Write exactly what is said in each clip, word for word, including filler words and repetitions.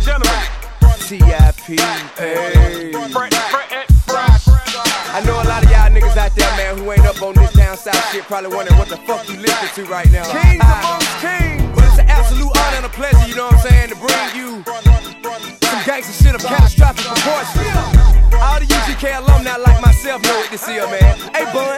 gentlemen, T I P Hey. I know a lot of y'all niggas out there, man, who ain't up on this down south shit, probably wondering what the fuck you listening to right now. Kings amongst kings. But it's an absolute honor and a pleasure, you know what I'm saying, to bring you some gangsta shit of catastrophic proportions. All the U G K alumni like myself know what this is, man. Hey, bud.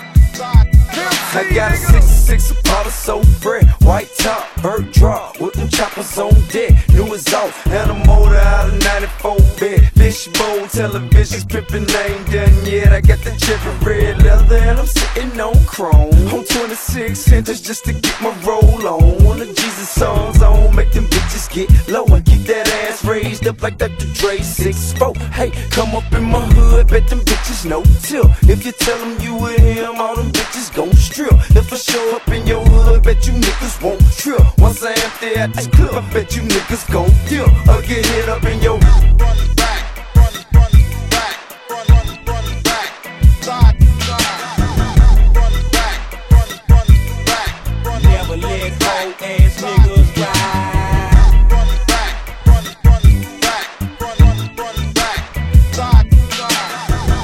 I got a sixty-six Apollo so fresh, white top, bird drop, with them choppers on deck. New is off, and a motor out of ninety-four bed. Fishbone televisions, pimpin' ain't done yet. I got the Chevy red leather, and I'm sitting on chrome. On twenty-six centers just to get my roll on. One of Jesus songs on, make them bitches get low and keep that ass raised up like Doctor Dre six four. Hey, come up in my hood, bet them bitches no till. If you tell them you with him, all them bitches gon' strip. If I show up in your hood, bet you niggas won't trip. Once I empty out this clip, I bet you niggas gon' deal or get hit up in your Run back, run, run back, run, run, run back, side to side. Run back, run, run back, run, never let old ass niggas ride. Run back, run, run back, run, run, run back, side to side.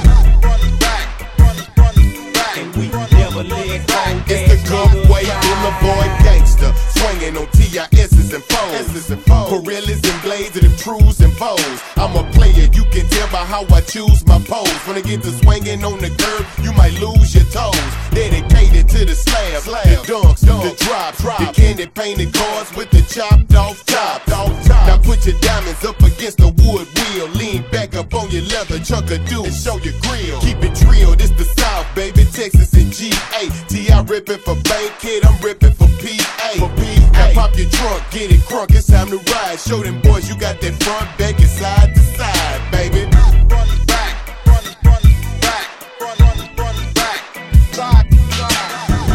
Run back, run, run back, And we never let old It's the good way, Boulevard gangster, swinging on T I S's and foes, Gorillas and blades and them trues and bows. I'm a player, you can tell by how I choose my pose. When I get to swinging on the curb, you might lose your toes. Dedicated to the slab, the dunks, the drops, the candy painted cars with the chopped off top. Now put your diamonds up against the wood wheel, lean back up on your leather chunk of dude and show your grill. Keep it real, this the South, baby, Texas and G A. T I ripping for Bankhead, I'm ripping for P A. Now pop your trunk, get it crunk, it's time to ride. Show them boys you got that front, back, and side to side, baby. run back, run, run back, run, run, run back, side to side.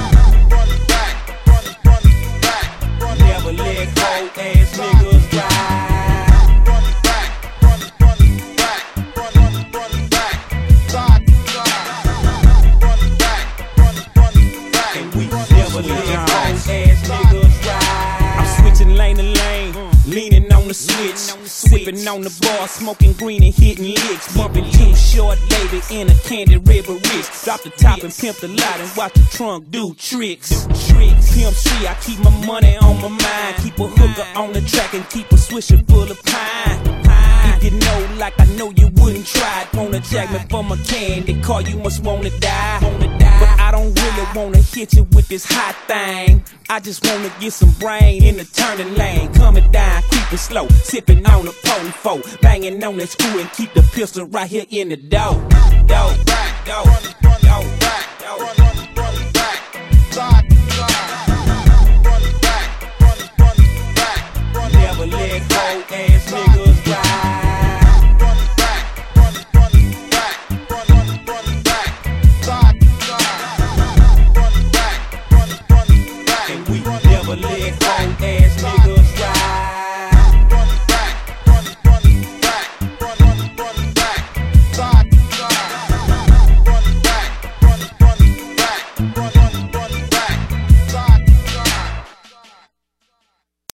Run back, run, run back, run, never let old ass niggas ride. run back, run, run back, run, run, run back, side to side. Run back, run, run back, And we run, never let old ass niggas ride. I'm switching lane to lane, leaning on the switch, sipping on the bar, smoking green and hitting licks, bumping Too Short baby in a candy red rich. Drop the top and pimp the lot and watch the trunk do tricks. Tricks, Pimp C, I keep my money on my mind, keep a hooker on the track and keep a swisher full of pine. If you know like I know you wouldn't try it, wanna jack me for my candy car, you must wanna die. But I don't really wanna hit you with this hot thing. I just wanna get some brain in the turning lane. Coming down, keep it slow, sipping on the potent foe, banging on that screw and keep the pistol right here in the door. Dope, dope.